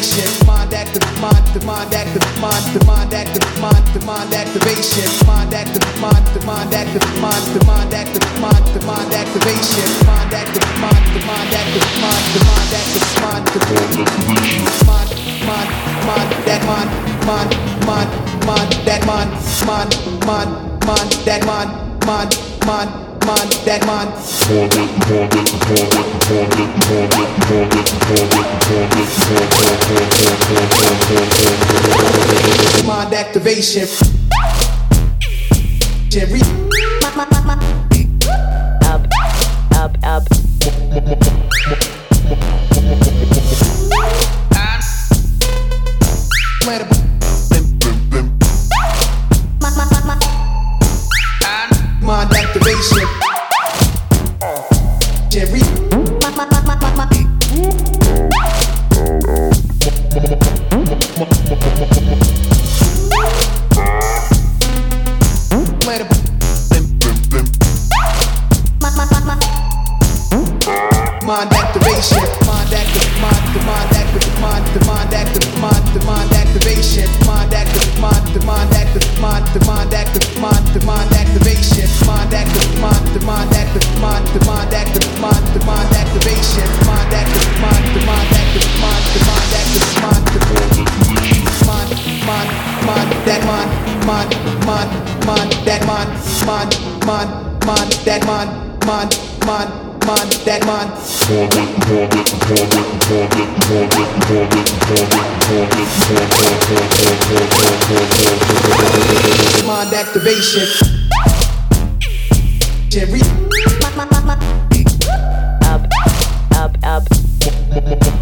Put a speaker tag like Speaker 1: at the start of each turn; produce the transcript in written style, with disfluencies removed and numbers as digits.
Speaker 1: activation. Mind active, mind active, mind active, mind activation. Mind active, mind active, mind active, mind activation. Mind active, mind active, mind active, mind activation. Mind that mind that mind that mind that mind. Mind activation.
Speaker 2: Up.
Speaker 1: Mind activation. Jerry. Mind activation. Mind active. Mind active. Mind active. Mind activation. Mind active. Mind active. Mind active. Mind activation. Mind active. Mind active. Mind active. Mind activation. Mind active. Mind active. Mind active. Mind that mind that mind that mind that mind. Mind activation. Jerry.
Speaker 2: Up.